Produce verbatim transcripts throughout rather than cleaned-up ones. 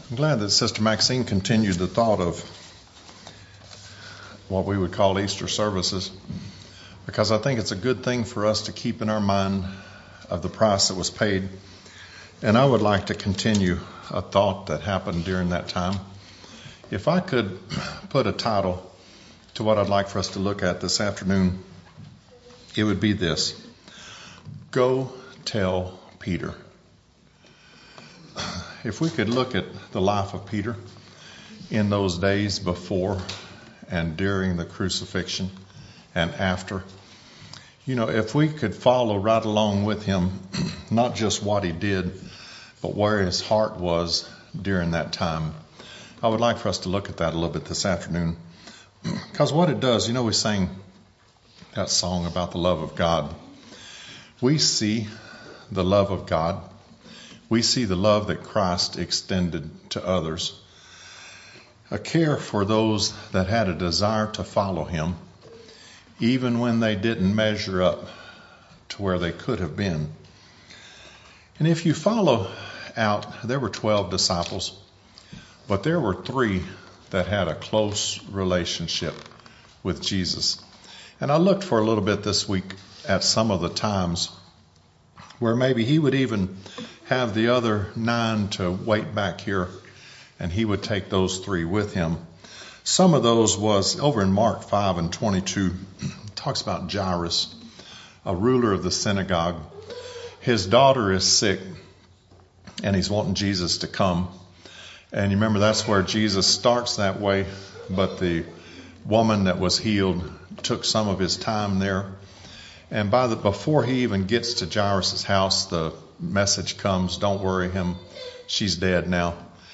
I'm glad that Sister Maxine continued the thought of what we would call Easter services, because I think it's a good thing for us to keep in our mind of the price that was paid. And I would like to continue a thought that happened during that time. If I could put a title to what I'd like for us to look at this afternoon, it would be this: Go Tell Peter. If we could look at the life of Peter in those days before and during the crucifixion and after, you know, if we could follow right along with him, not just what he did, but where his heart was during that time, I would like for us to look at that a little bit this afternoon. Because what it does, you know, we sang that song about the love of God. We see the love of God. We see the love that Christ extended to others, a care for those that had a desire to follow him, even when they didn't measure up to where they could have been. And if you follow out, there were twelve disciples, but there were three that had a close relationship with Jesus. And I looked for a little bit this week at some of the times where maybe he would even have the other nine to wait back here, and he would take those three with him. Some of those was over in Mark five and twenty-two, talks about Jairus, a ruler of the synagogue. His daughter is sick, and he's wanting Jesus to come. And you remember that's where Jesus starts that way, but the woman that was healed took some of his time there. And by the before he even gets to Jairus' house, the message comes, don't worry him, she's dead now.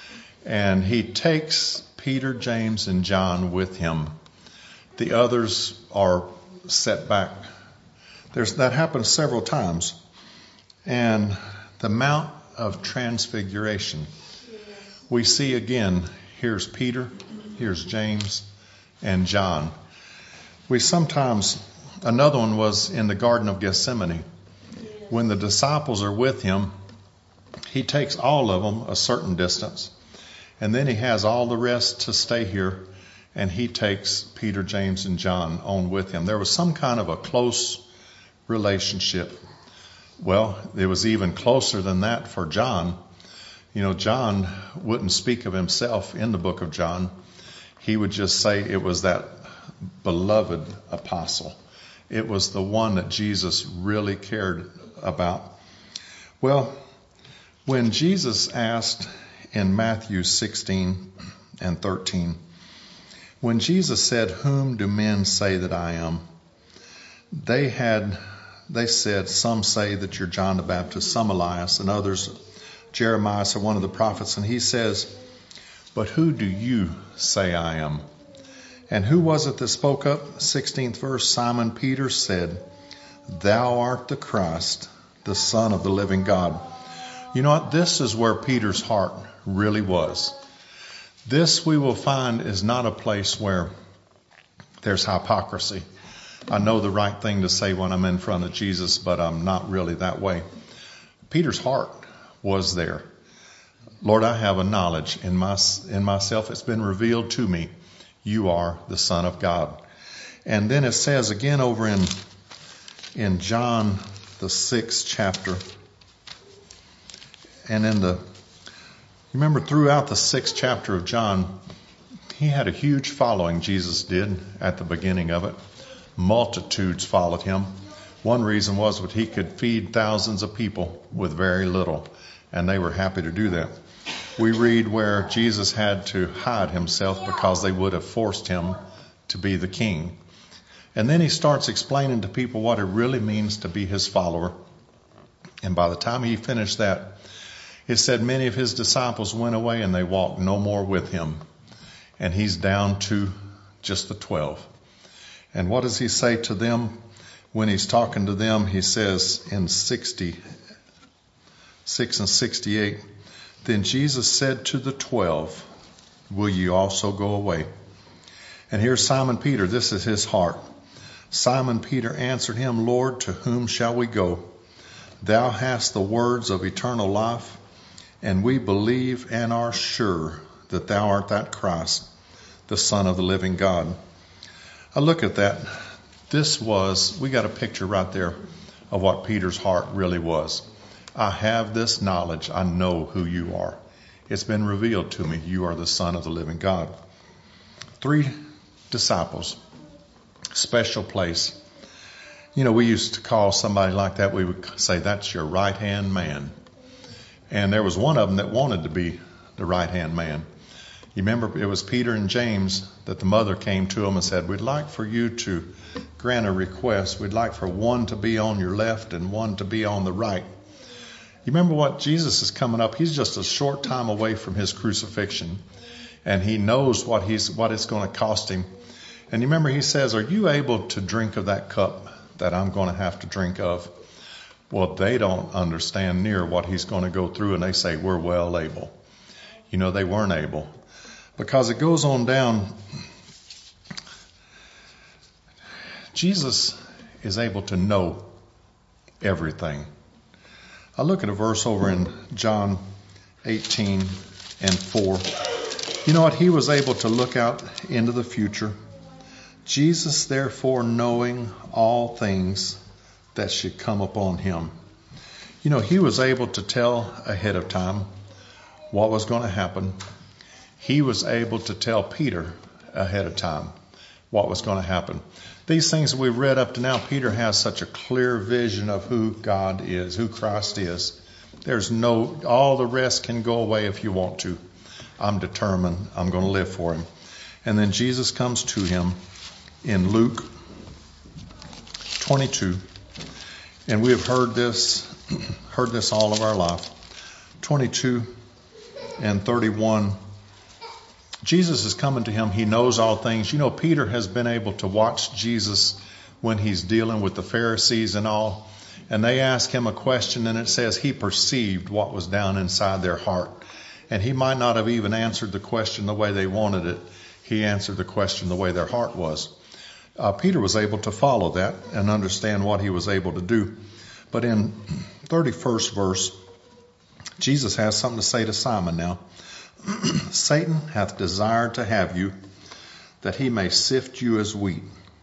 And he takes Peter, James, and John with him. The others are set back. There's, that happens several times. And the Mount of Transfiguration, we see again, here's Peter, here's James, and John. We sometimes, another one was in the Garden of Gethsemane. When the disciples are with him, he takes all of them a certain distance, and then he has all the rest to stay here, and he takes Peter, James, and John on with him. There was some kind of a close relationship. Well, it was even closer than that for John. You know, John wouldn't speak of himself in the book of John. He would just say it was that beloved apostle. It was the one that Jesus really cared about. Well, when Jesus asked in Matthew sixteen and thirteen, when Jesus said, "Whom do men say that I am?" They had, they said, some say that you're John the Baptist, some Elias, and others Jeremiah or one of the prophets. And he says, "But who do you say I am?" And who was it that spoke up? sixteenth verse, Simon Peter said, "Thou art the Christ, the Son of the living God." You know what? This is where Peter's heart really was. This, we will find, is not a place where there's hypocrisy. I know the right thing to say when I'm in front of Jesus, but I'm not really that way. Peter's heart was there. Lord, I have a knowledge in my in myself. It's been revealed to me. You are the Son of God. And then it says again over in, in John, the sixth chapter, and in the, remember throughout the sixth chapter of John, he had a huge following, Jesus did, at the beginning of it. Multitudes followed him. One reason was that he could feed thousands of people with very little, and they were happy to do that. We read where Jesus had to hide himself because they would have forced him to be the king. And then he starts explaining to people what it really means to be his follower. And by the time he finished that, it said many of his disciples went away and they walked no more with him. And he's down to just the twelve. And what does he say to them when he's talking to them? He says in sixty-six and sixty-eight, "Then Jesus said to the twelve, will you also go away?" And here's Simon Peter. This is his heart. Simon Peter answered him, "Lord, to whom shall we go? Thou hast the words of eternal life, and we believe and are sure that thou art that Christ, the Son of the living God. I look at that. This was, we got a picture right there of what Peter's heart really was. I have this knowledge. I know who you are. It's been revealed to me. You are the Son of the living God. Three disciples, special place. You know, we used to call somebody like that, we would say, that's your right-hand man. And there was one of them that wanted to be the right-hand man. You remember, it was Peter and James that the mother came to him and said, we'd like for you to grant a request. We'd like for one to be on your left and one to be on the right. You remember what Jesus is coming up. He's just a short time away from his crucifixion, and he knows what he's what it's going to cost him. And you remember he says, are you able to drink of that cup that I'm going to have to drink of? Well, they don't understand near what he's going to go through, and they say, we're well able. You know, they weren't able. Because it goes on down, Jesus is able to know everything. I look at a verse over in John eighteen and four. You know what? He was able to look out into the future. Jesus, therefore, knowing all things that should come upon him. You know, he was able to tell ahead of time what was going to happen. He was able to tell Peter ahead of time what was going to happen. These things we've read up to now, Peter has such a clear vision of who God is, who Christ is. There's no, all the rest can go away if you want to. I'm determined. I'm going to live for him. And then Jesus comes to him in Luke twenty-two. And we have heard this, heard this all of our life. twenty-two and thirty-one. Jesus is coming to him. He knows all things. You know, Peter has been able to watch Jesus when he's dealing with the Pharisees and all. And they ask him a question, and it says he perceived what was down inside their heart. And he might not have even answered the question the way they wanted it. He answered the question the way their heart was. Uh, Peter was able to follow that and understand what he was able to do. But in thirty-first verse, Jesus has something to say to Simon now. Satan hath desired to have you, that he may sift you as wheat.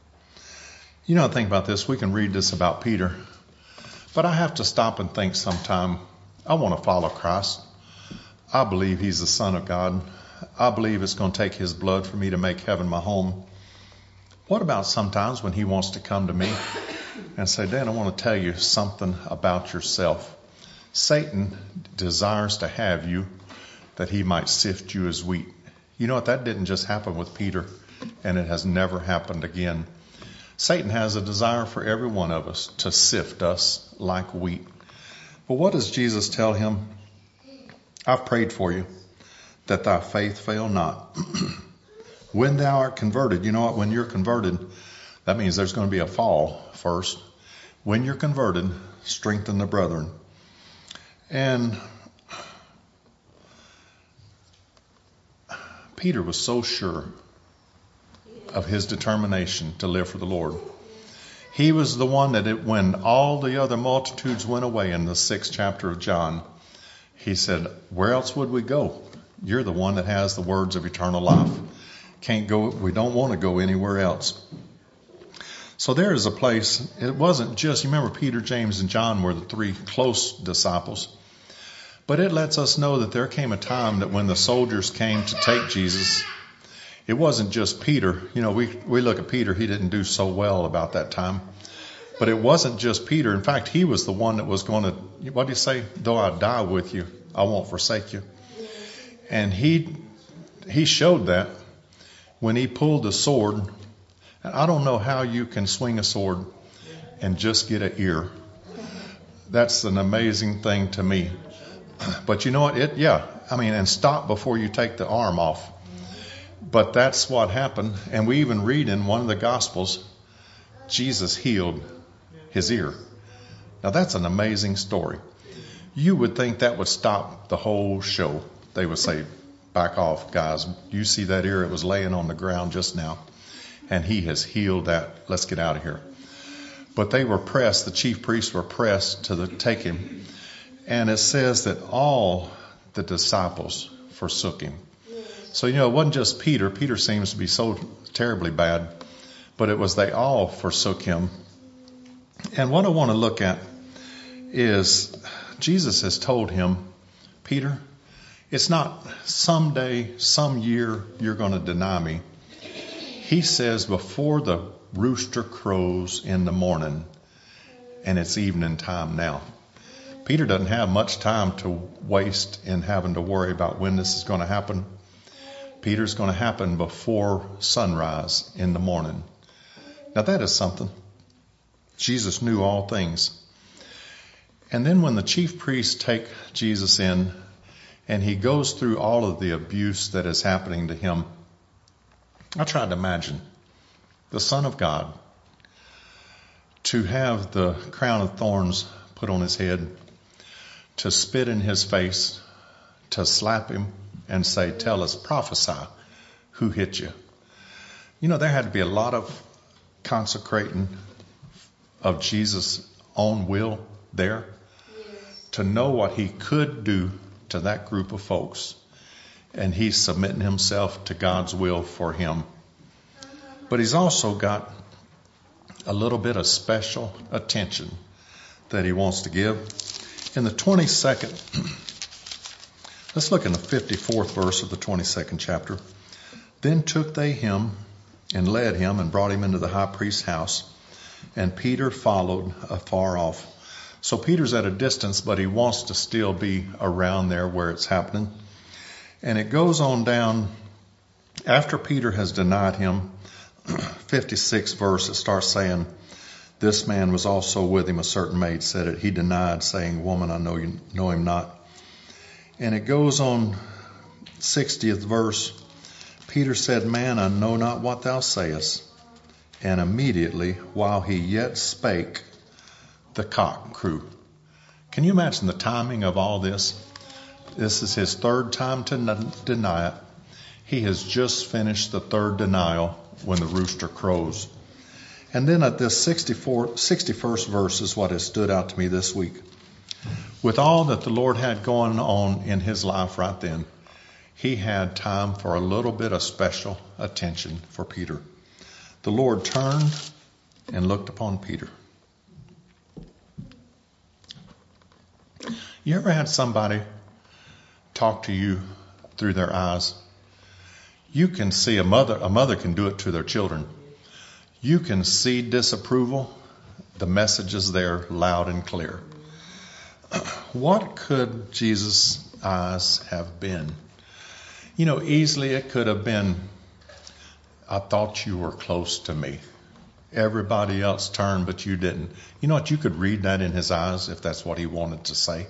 You know, think about this. We can read this about Peter. But I have to stop and think sometime. I want to follow Christ. I believe he's the Son of God. I believe it's going to take his blood for me to make heaven my home. What about sometimes when he wants to come to me and say, Dad, I want to tell you something about yourself. Satan desires to have you, that he might sift you as wheat. You know what? That didn't just happen with Peter, and it has never happened again. Satan has a desire for every one of us to sift us like wheat. But what does Jesus tell him? I've prayed for you, that thy faith fail not. When thou art converted, you know what? When you're converted, that means there's going to be a fall first. When you're converted, strengthen the brethren. And Peter was so sure of his determination to live for the Lord. He was the one that it, when all the other multitudes went away in the sixth chapter of John, he said, where else would we go? You're the one that has the words of eternal life. Can't go, we don't want to go anywhere else. So there is a place, it wasn't just, you remember Peter, James, and John were the three close disciples. But it lets us know that there came a time that when the soldiers came to take Jesus, it wasn't just Peter. You know, we, we look at Peter, he didn't do so well about that time. But it wasn't just Peter. In fact, he was the one that was going to, what do you say? Though I die with you, I won't forsake you. And he he showed that when he pulled the sword. And I don't know how you can swing a sword and just get an ear. That's an amazing thing to me. But you know what? It, yeah, I mean, and stop before you take the arm off. But that's what happened. And we even read in one of the Gospels, Jesus healed his ear. Now that's an amazing story. You would think that would stop the whole show. They would say, back off, guys. You see that ear? It was laying on the ground just now. And he has healed that. Let's get out of here. But they were pressed. The chief priests were pressed to the, take him. And it says that all the disciples forsook him. So, you know, it wasn't just Peter. Peter seems to be so terribly bad, but it was they all forsook him. And what I want to look at is Jesus has told him, Peter, it's not someday, some year you're going to deny me. He says before the rooster crows in the morning, and it's evening time now. Peter doesn't have much time to waste in having to worry about when this is going to happen. Peter's going to happen before sunrise in the morning. Now that is something. Jesus knew all things. And then when the chief priests take Jesus in and he goes through all of the abuse that is happening to him, I tried to imagine the Son of God to have the crown of thorns put on his head, to spit in his face, to slap him and say, tell us, prophesy, who hit you? You know, there had to be a lot of consecrating of Jesus' own will there to know what he could do to that group of folks. And he's submitting himself to God's will for him. But he's also got a little bit of special attention that he wants to give. In the twenty-second, let's look in the fifty-fourth verse of the twenty-second chapter. Then took they him and led him and brought him into the high priest's house, and Peter followed afar off. So Peter's at a distance, but he wants to still be around there where it's happening. And it goes on down, after Peter has denied him, fifty-sixth verse, it starts saying, this man was also with him, a certain maid said it. He denied, saying, woman, I know you know him not. And it goes on, sixtieth verse, Peter said, man, I know not what thou sayest. And immediately, while he yet spake, the cock crew. Can you imagine the timing of all this? This is his third time to n- deny it. He has just finished the third denial when the rooster crows. And then at this sixty-first verse is what has stood out to me this week. With all that the Lord had going on in his life right then, he had time for a little bit of special attention for Peter. The Lord turned and looked upon Peter. You ever had somebody talk to you through their eyes? You can see a mother, a mother can do it to their children. You can see disapproval. The message is there loud and clear. What could Jesus' eyes have been? You know, easily it could have been, I thought you were close to me. Everybody else turned, but you didn't. You know what? You could read that in his eyes if that's what he wanted to say.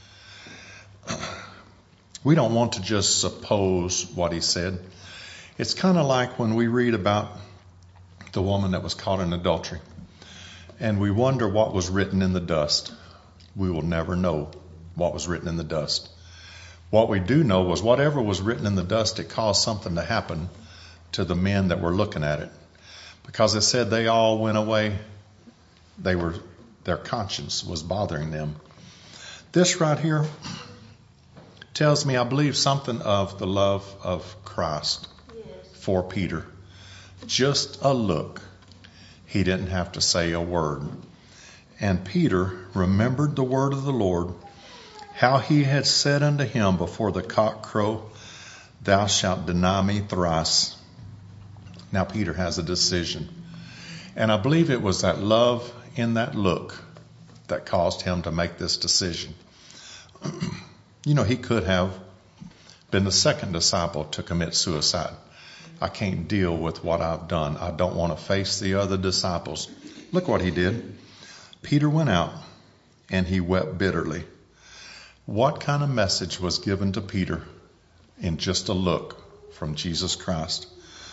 We don't want to just suppose what he said. It's kind of like when we read about the woman that was caught in adultery, and we wonder what was written in the dust. We will never know what was written in the dust. What we do know was whatever was written in the dust, it caused something to happen to the men that were looking at it. Because it said they all went away. They were, their conscience was bothering them. This right here tells me, I believe, something of the love of Christ for Peter. Just a look. He didn't have to say a word. And Peter remembered the word of the Lord, how he had said unto him before the cock crow, thou shalt deny me thrice. Now Peter has a decision. And I believe it was that love in that look that caused him to make this decision. You know, he could have been the second disciple to commit suicide. I can't deal with what I've done. I don't want to face the other disciples. Look what he did. Peter went out and he wept bitterly. What kind of message was given to Peter in just a look from Jesus Christ?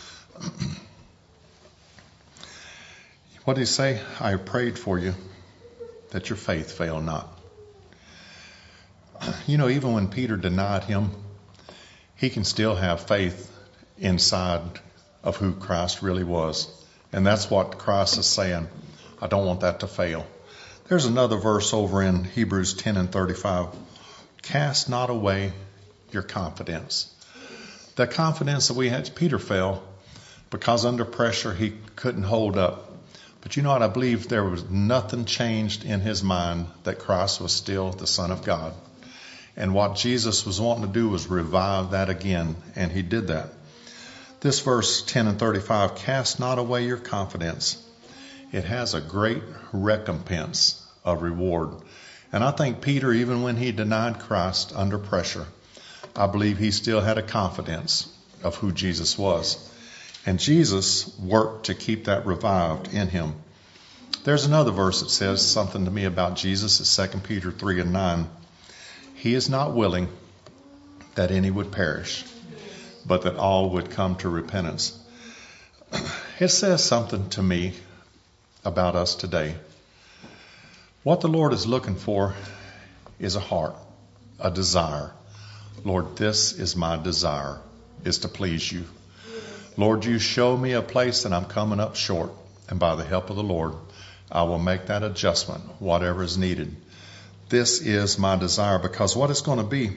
What did he say? I prayed for you that your faith fail not. You know, even when Peter denied him, he can still have faith inside of who Christ really was. And that's what Christ is saying. I don't want that to fail. There's another verse over in Hebrews ten and thirty-five. Cast not away your confidence. The confidence that we had, Peter fell because under pressure he couldn't hold up. But you know what? I believe there was nothing changed in his mind that Christ was still the Son of God. And what Jesus was wanting to do was revive that again. And he did that. This verse ten and thirty-five, cast not away your confidence. It has a great recompense of reward. And I think Peter, even when he denied Christ under pressure, I believe he still had a confidence of who Jesus was. And Jesus worked to keep that revived in him. There's another verse that says something to me about Jesus. It's Second Peter three and nine. He is not willing that any would perish, but that all would come to repentance. It says something to me about us today. What the Lord is looking for is a heart, a desire. Lord, this is my desire, is to please you. Lord, you show me a place that I'm coming up short, and by the help of the Lord, I will make that adjustment, whatever is needed. This is my desire, because what it's going to be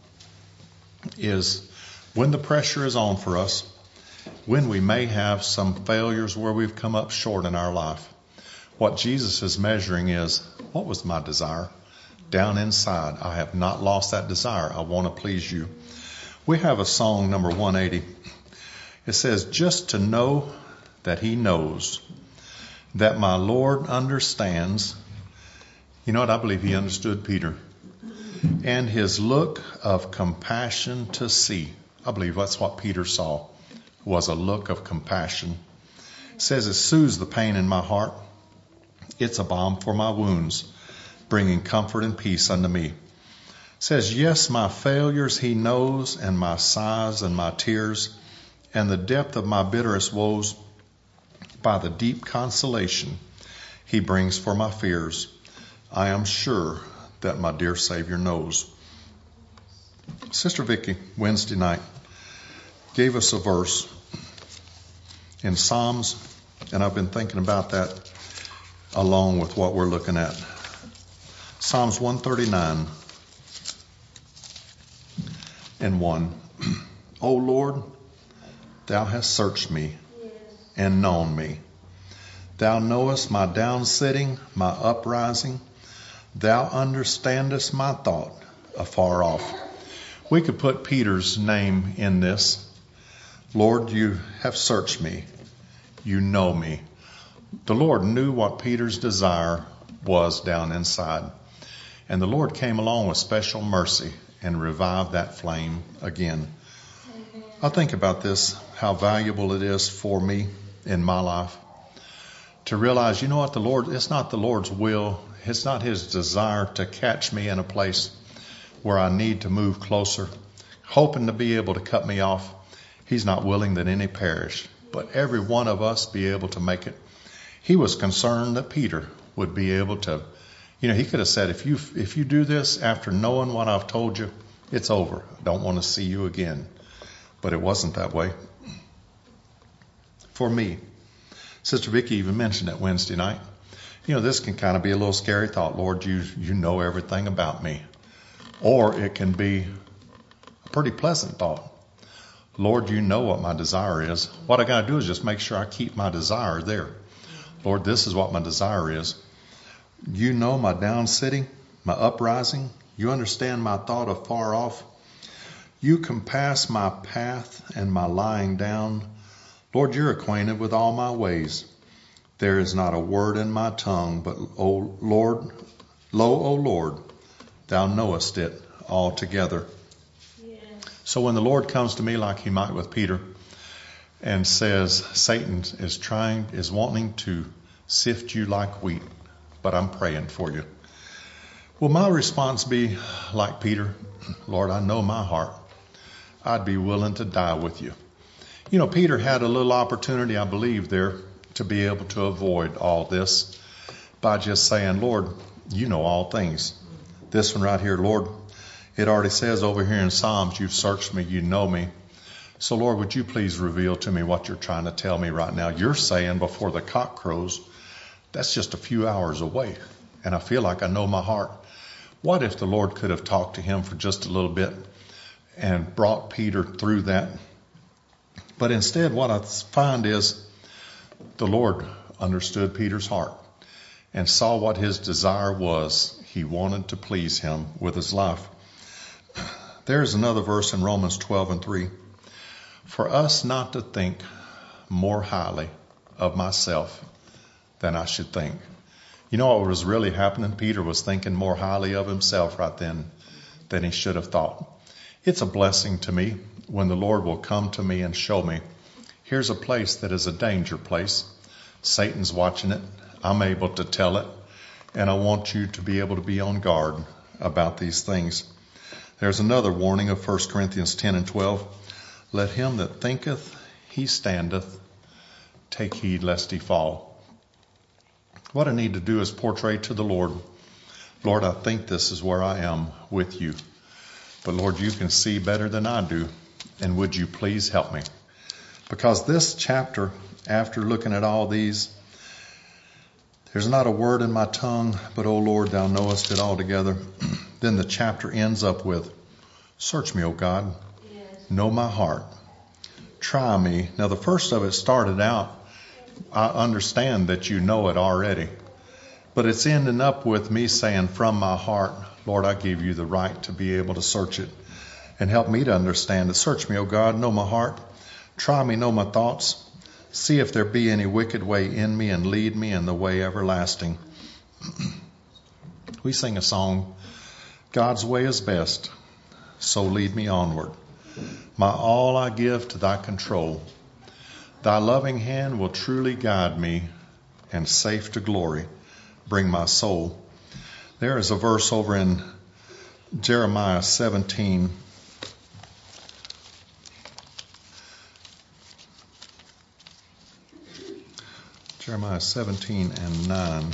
is when the pressure is on for us, when we may have some failures where we've come up short in our life, what Jesus is measuring is, what was my desire? Down inside, I have not lost that desire. I want to please you. We have a song, number one eighty. It says, just to know that he knows, that my Lord understands. You know what? I believe he understood Peter. And his look of compassion to see. I believe that's what Peter saw, was a look of compassion. It says it soothes the pain in my heart. It's a balm for my wounds, bringing comfort and peace unto me. It says, yes, my failures he knows, and my sighs and my tears, and the depth of my bitterest woes, by the deep consolation he brings for my fears. I am sure that my dear Savior knows. Sister Vicky, Wednesday night, gave us a verse in Psalms, and I've been thinking about that along with what we're looking at. Psalms one thirty-nine and one. O Lord, thou hast searched me and known me. Thou knowest my downsitting, my uprising. Thou understandest my thought afar off. We could put Peter's name in this. Lord, you have searched me. You know me. The Lord knew what Peter's desire was down inside. And the Lord came along with special mercy and revived that flame again. I think about this, how valuable it is for me in my life to realize, you know what, the Lord, it's not the Lord's will. It's not his desire to catch me in a place where I need to move closer, hoping to be able to cut me off. He's not willing that any perish, but every one of us be able to make it. He was concerned that Peter would be able to, you know, he could have said, if you if you do this after knowing what I've told you, it's over. I don't want to see you again. But it wasn't that way. For me, Sister Vicky even mentioned it Wednesday night. You know, this can kind of be a little scary thought. Lord, you you know everything about me. Or it can be a pretty pleasant thought. Lord, you know what my desire is. What I got to do is just make sure I keep my desire there. Lord, this is what my desire is. You know my downsitting, my uprising. You understand my thought afar off. You compass my path and my lying down. Lord, you're acquainted with all my ways. There is not a word in my tongue, but, O Lord, lo, O Lord, thou knowest it altogether. Yes. So when the Lord comes to me like he might with Peter and says, Satan is trying, is wanting to sift you like wheat, but I'm praying for you. Will my response be like Peter? Lord, I know my heart. I'd be willing to die with you. You know, Peter had a little opportunity, I believe, there to be able to avoid all this by just saying, Lord, you know all things. This one right here, Lord, it already says over here in Psalms, you've searched me, you know me. So, Lord, would you please reveal to me what you're trying to tell me right now? You're saying before the cock crows, that's just a few hours away, and I feel like I know my heart. What if the Lord could have talked to him for just a little bit and brought Peter through that. But instead, what I find is the Lord understood Peter's heart and saw what his desire was. He wanted to please him with his life. There's another verse in Romans twelve and three. For us not to think more highly of myself than I should think. You know what was really happening? Peter was thinking more highly of himself right then than he should have thought. It's a blessing to me when the Lord will come to me and show me, here's a place that is a danger place. Satan's watching it. I'm able to tell it. And I want you to be able to be on guard about these things. There's another warning of First Corinthians ten and twelve. Let him that thinketh he standeth take heed lest he fall. What I need to do is portray to the Lord, Lord, I think this is where I am with you. But Lord, you can see better than I do. And would you please help me? Because this chapter, after looking at all these, there's not a word in my tongue, but, O Lord, thou knowest it altogether. Then the chapter ends up with, search me, O God. Yes. Know my heart. Try me. Now, the first of it started out, I understand that you know it already. But it's ending up with me saying, from my heart, Lord, I give you the right to be able to search it. And help me to understand it. Search me, O God, know my heart. Try me, know my thoughts. See if there be any wicked way in me, and lead me in the way everlasting. We sing a song, God's way is best, so lead me onward. My all I give to thy control. Thy loving hand will truly guide me, and safe to glory bring my soul. There is a verse over in Jeremiah seventeen. Jeremiah seventeen and nine.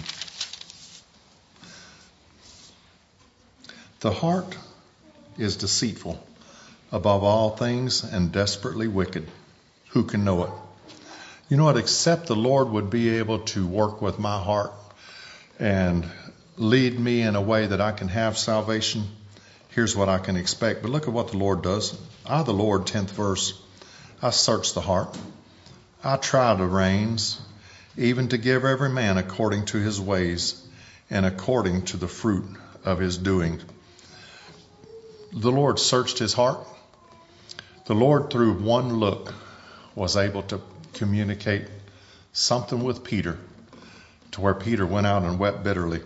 The heart is deceitful above all things and desperately wicked. Who can know it? You know what? Except the Lord would be able to work with my heart and lead me in a way that I can have salvation. Here's what I can expect. But look at what the Lord does. I, the Lord, tenth verse, I search the heart. I try the reins, even to give every man according to his ways and according to the fruit of his doing. The Lord searched his heart. The Lord, through one look, was able to communicate something with Peter to where Peter went out and wept bitterly.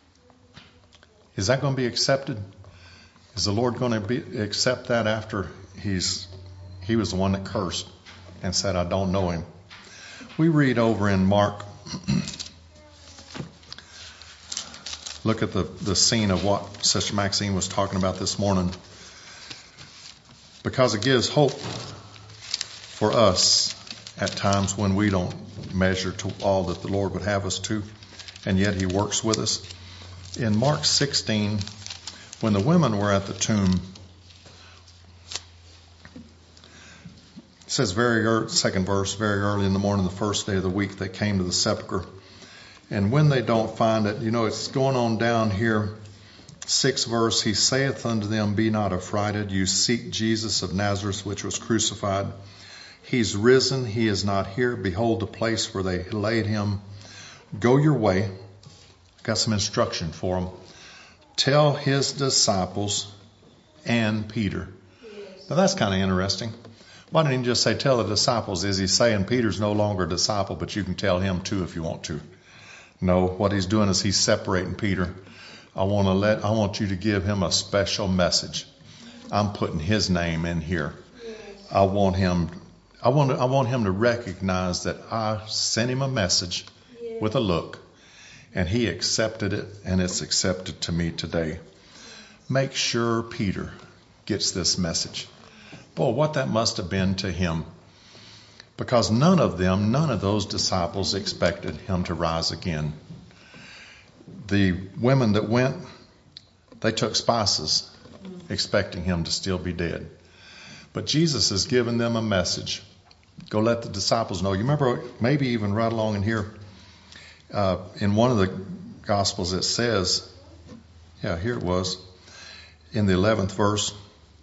Is that going to be accepted? Is the Lord going to be, accept that after he's he was the one that cursed and said, I don't know him? We read over in Mark, look at the, the scene of what Sister Maxine was talking about this morning, because it gives hope for us at times when we don't measure to all that the Lord would have us to, and yet he works with us. In Mark sixteen, when the women were at the tomb, it says very early, second verse, very early in the morning, the first day of the week, they came to the sepulchre. And when they don't find it, you know, it's going on down here, sixth verse, he saith unto them, be not affrighted, you seek Jesus of Nazareth, which was crucified. He's risen, he is not here. Behold the place where they laid him. Go your way. Got some instruction for them. Tell his disciples and Peter. Now that's kind of interesting. Why didn't he just say tell the disciples? Is he saying Peter's no longer a disciple, but you can tell him too if you want to? No, what he's doing is he's separating Peter. I want to let, I want you to give him a special message. I'm putting his name in here. I want him, I want, to, I want him to recognize that I sent him a message with a look, and he accepted it, and it's accepted to me today. Make sure Peter gets this message. Boy, what that must have been to him. Because none of them, none of those disciples expected him to rise again. The women that went, they took spices, expecting him to still be dead. But Jesus has given them a message. Go let the disciples know. You remember, maybe even right along in here, uh, in one of the Gospels it says, yeah, here it was, in the eleventh verse,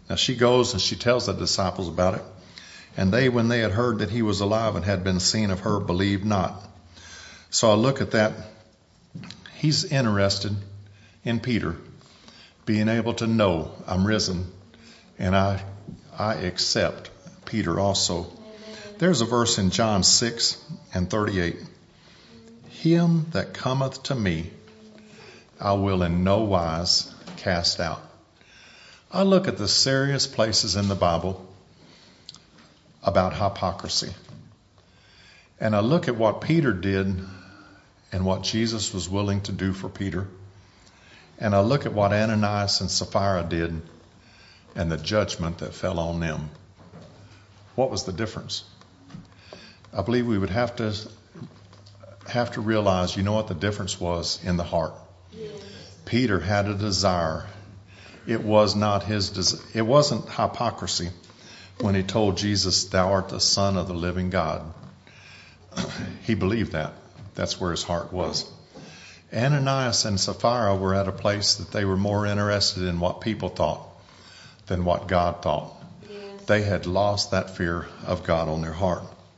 Now she goes and she tells the disciples about it. And they, when they had heard that he was alive and had been seen of her, believed not. So I look at that. He's interested in Peter being able to know I'm risen, and I I accept Peter also. There's a verse in John six and thirty-eight. Him that cometh to me, I will in no wise cast out. I look at the serious places in the Bible about hypocrisy. And I look at what Peter did and what Jesus was willing to do for Peter. And I look at what Ananias and Sapphira did and the judgment that fell on them. What was the difference? I believe we would have to have to realize, you know what the difference was in the heart. Yes. Peter had a desire. It was not his des- it wasn't hypocrisy when he told Jesus, thou art the Son of the living God. He believed that. That's where his heart was. Ananias and Sapphira were at a place that they were more interested in what people thought than what God thought. Yes. They had lost that fear of God on their heart.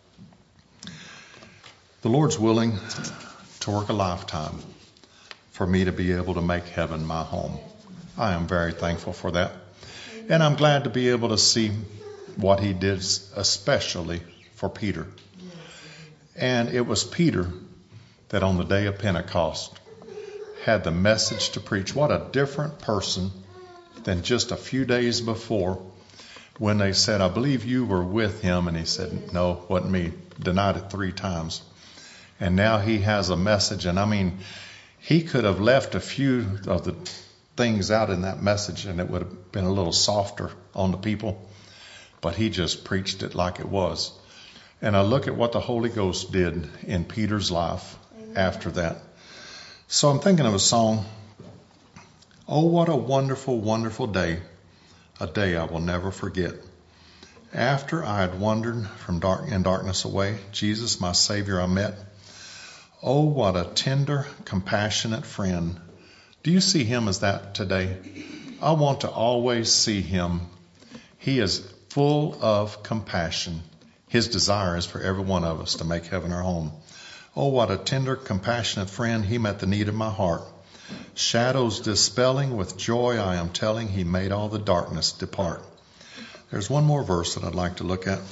The Lord's willing to work a lifetime for me to be able to make heaven my home. I am very thankful for that. And I'm glad to be able to see what he did, especially for Peter. And it was Peter that on the day of Pentecost had the message to preach. What a different person than just a few days before when they said, I believe you were with him. And he said, no, wasn't me. Denied it three times. And now he has a message. And I mean, he could have left a few of the things out in that message and it would have been a little softer on the people. But he just preached it like it was. And I look at what the Holy Ghost did in Peter's life after that. So I'm thinking of a song. Oh, what a wonderful, wonderful day. A day I will never forget. After I had wandered from dark in darkness away, Jesus, my Savior, I met. Oh, what a tender, compassionate friend. Do you see him as that today? I want to always see him. He is full of compassion. His desire is for every one of us to make heaven our home. Oh, what a tender, compassionate friend. He met the need of my heart. Shadows dispelling, with joy I am telling, he made all the darkness depart. There's one more verse that I'd like to look at.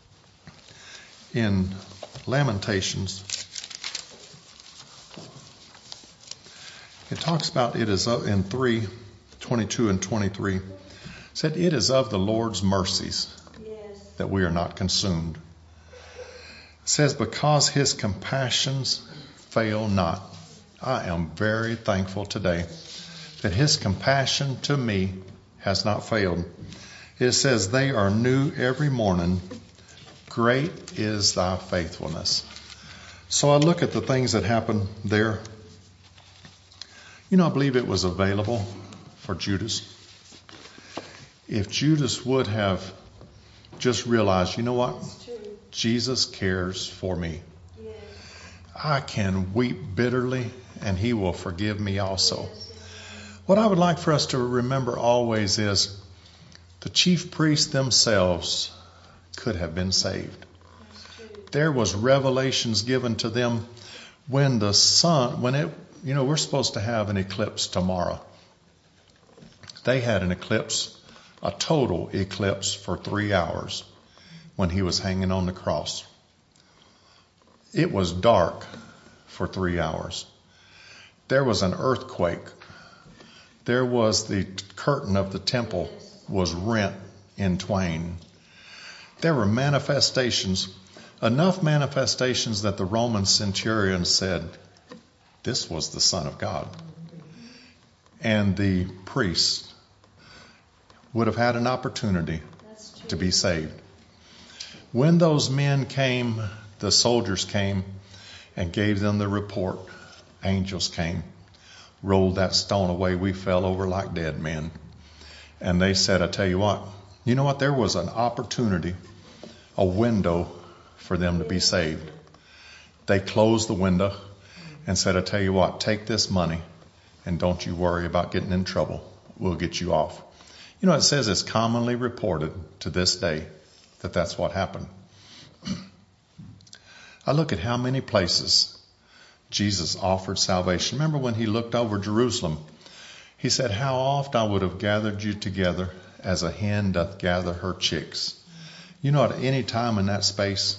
In Lamentations, it talks about it is in three, twenty-two and twenty-three. It said, it is of the Lord's mercies that we are not consumed. It says, because his compassions fail not. I am very thankful today that his compassion to me has not failed. It says, they are new every morning. Great is thy faithfulness. So I look at the things that happened there. You know, I believe it was available for Judas. If Judas would have just realized, you know what? Jesus cares for me. Yes. I can weep bitterly and he will forgive me also. Yes. What I would like for us to remember always is the chief priests themselves could have been saved. There was revelations given to them when the sun, when it, you know, we're supposed to have an eclipse tomorrow. They had an eclipse, a total eclipse for three hours when he was hanging on the cross. It was dark for three hours. There was an earthquake. There was the curtain of the temple was rent in twain. There were manifestations, enough manifestations that the Roman centurion said, this was the Son of God. And the priest would have had an opportunity to be saved. When those men came, the soldiers came and gave them the report. Angels came, rolled that stone away. We fell over like dead men. And they said, I tell you what, you know what? There was an opportunity, a window for them to be saved. They closed the window and said, I tell you what, take this money and don't you worry about getting in trouble. We'll get you off. You know, it says it's commonly reported to this day that that's what happened. I look at how many places Jesus offered salvation. Remember when he looked over Jerusalem, he said, how oft I would have gathered you together as a hen doth gather her chicks. You know, at any time in that space,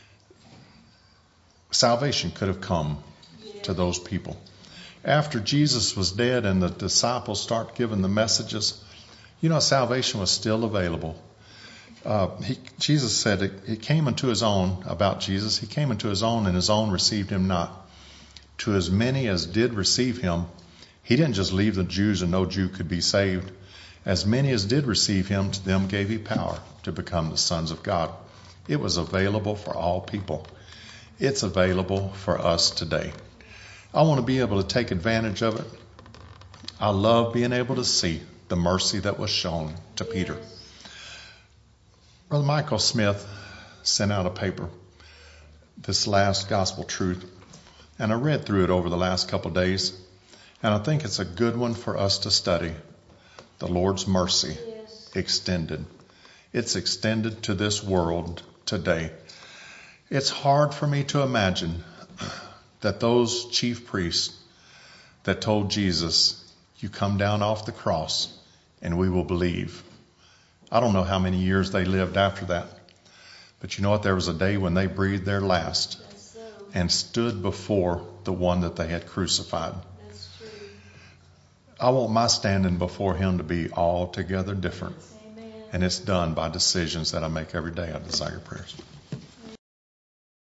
salvation could have come to those people. After Jesus was dead and the disciples start giving the messages, you know, salvation was still available. Uh, he, Jesus said it, it came into his own, about Jesus, he came into his own and his own received him not. To as many as did receive him, he didn't just leave the Jews and no Jew could be saved. As many as did receive him, to them gave he power to become the sons of God. It was available for all people. It's available for us today. I want to be able to take advantage of it. I love being able to see the mercy that was shown to Peter. Brother Michael Smith sent out a paper, this last gospel truth, and I read through it over the last couple of days, and I think it's a good one for us to study. The Lord's mercy yes. extended. It's extended to this world today. It's hard for me to imagine that those chief priests that told Jesus, you come down off the cross and we will believe. I don't know how many years they lived after that. But you know what? There was a day when they breathed their last and stood before the one that they had crucified. That's true. I want my standing before him to be altogether different. Amen. And it's done by decisions that I make every day. I desire your prayers.